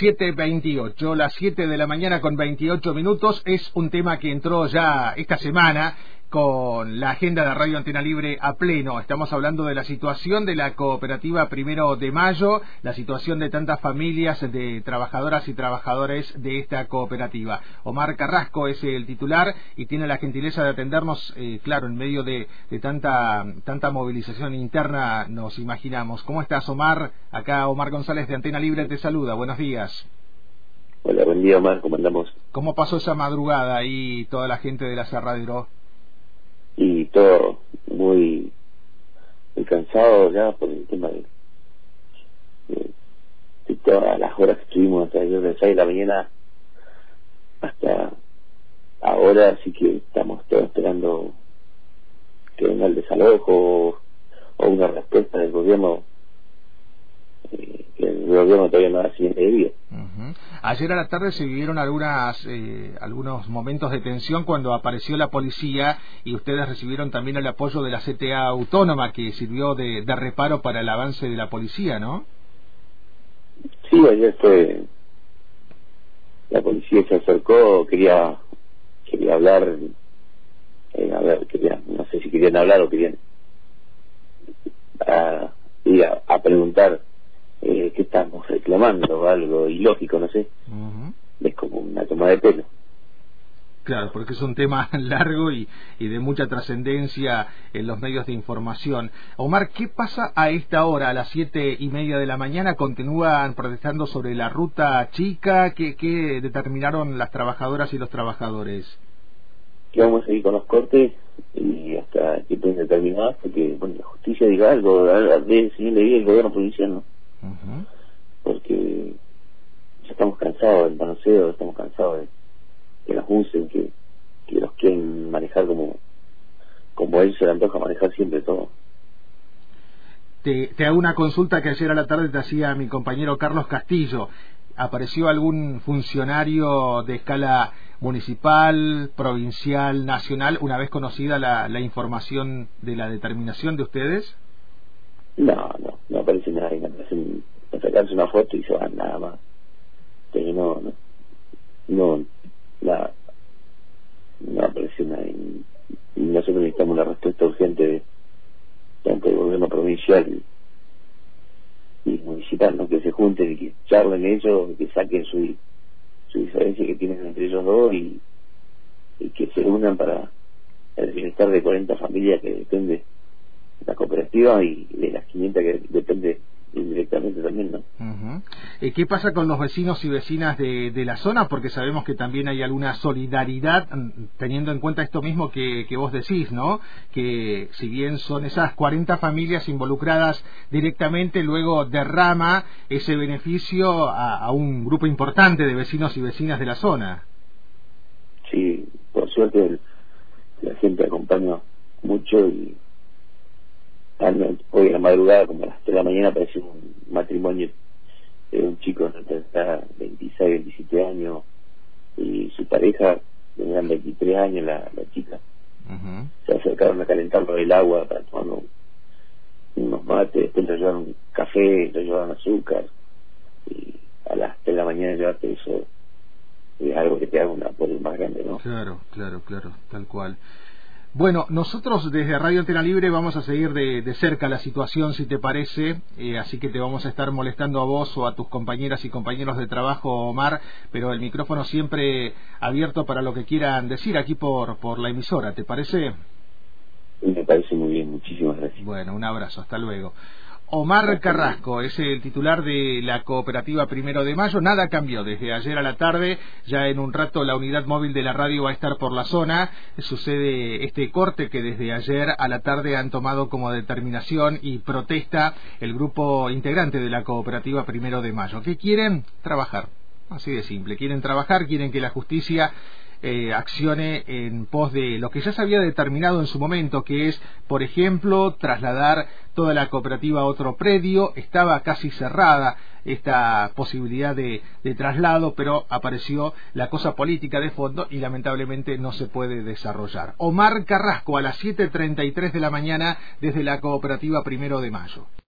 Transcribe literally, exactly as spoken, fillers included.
siete veintiocho, las siete de la mañana con veintiocho minutos. Es un tema que entró ya esta semana con la agenda de Radio Antena Libre a pleno. Estamos hablando de la situación de la cooperativa Primero de Mayo, la situación de tantas familias de trabajadoras y trabajadores de esta cooperativa. Omar Carrasco es el titular y tiene la gentileza de atendernos, eh, claro, en medio de, de tanta tanta movilización interna, nos imaginamos. ¿Cómo estás, Omar? Acá Omar González de Antena Libre te saluda. Buenos días. Hola, buen día, Omar. ¿Cómo andamos? ¿Cómo pasó esa madrugada ahí toda la gente de la Aserradero? Y todo muy, muy cansado ya por el tema de, de, de todas las horas que estuvimos hasta desde las seis de la mañana hasta ahora, así que estamos todos esperando que venga el desalojo o, o una respuesta del gobierno, eh, que el gobierno todavía no da siguiente día. Uh-huh. Ayer a la tarde se vivieron algunas eh, algunos momentos de tensión cuando apareció la policía y ustedes recibieron también el apoyo de la C T A autónoma, que sirvió de, de reparo para el avance de la policía, ¿no? Sí, ayer fue, la policía se acercó, quería quería hablar, eh, a ver, quería, no sé si querían hablar o querían a, ir a, a preguntar Eh, que estamos reclamando, algo ilógico, no sé. Uh-huh. Es como una toma de pelo. Claro, porque es un tema largo y, y de mucha trascendencia en los medios de información. Omar, ¿qué pasa a esta hora, a las siete y media de la mañana? ¿Continúan protestando sobre la ruta chica? ¿Qué, qué determinaron las trabajadoras y los trabajadores? Que vamos a seguir con los cortes y hasta que estén determinadas, porque bueno, la justicia diga algo, de señor de el gobierno provincial, ¿no? Uh-huh. Porque ya estamos cansados del manoseo, estamos cansados de que nos usen, que, que los quieren manejar como como a ellos se les antoja manejar siempre todo. Te, te hago una consulta que ayer a la tarde te hacía mi compañero Carlos Castillo. ¿Apareció algún funcionario de escala municipal, provincial, nacional, una vez conocida la, la información de la determinación de ustedes? No, no, no aparece nadie, no aparecen, no sacarse una foto y se van nada más. Pero no, no, no, la, no aparece nadie. Y nosotros necesitamos una respuesta urgente de tanto del gobierno provincial y, y municipal, ¿no? Que se junten y que charlen ellos, que saquen su, su diferencia que tienen entre ellos dos y, y que se unan para el bienestar de cuarenta familias que depende la cooperativa y de las quinientas que depende indirectamente también, ¿no? Uh-huh. Eh, ¿Qué pasa con los vecinos y vecinas de, de la zona? Porque sabemos que también hay alguna solidaridad, teniendo en cuenta esto mismo que, que vos decís, ¿no? Que si bien son esas cuarenta familias involucradas directamente, luego derrama ese beneficio a, a un grupo importante de vecinos y vecinas de la zona. Sí, por suerte el, la gente acompaña mucho y hoy en la madrugada, como a las tres de la mañana, apareció un matrimonio de un chico de veintiséis, veintisiete años y su pareja, tenían veintitrés años la, la chica. Uh-huh. Se acercaron a calentarlo del agua para tomar unos mates, después le llevaron café, le llevaron azúcar y a las tres de la mañana llevarte eso es algo que te haga un apoyo más grande, ¿no? Claro, claro, claro, tal cual. Bueno, nosotros desde Radio Antena Libre vamos a seguir de, de cerca la situación, si te parece, eh, así que te vamos a estar molestando a vos o a tus compañeras y compañeros de trabajo, Omar, pero el micrófono siempre abierto para lo que quieran decir aquí por, por la emisora, ¿te parece? Me parece muy bien, muchísimas gracias. Bueno, un abrazo, hasta luego. Omar Carrasco es el titular de la cooperativa Primero de Mayo. Nada cambió desde ayer a la tarde. Ya en un rato la unidad móvil de la radio va a estar por la zona. Sucede este corte que desde ayer a la tarde han tomado como determinación y protesta el grupo integrante de la cooperativa Primero de Mayo. ¿Qué quieren? Trabajar. Así de simple. Quieren trabajar, quieren que la justicia Eh, accione en pos de lo que ya se había determinado en su momento, que es, por ejemplo, trasladar toda la cooperativa a otro predio. Estaba casi cerrada esta posibilidad de, de traslado, pero apareció la cosa política de fondo y lamentablemente no se puede desarrollar. Omar Carrasco a las siete treinta y tres de la mañana desde la cooperativa Primero de Mayo.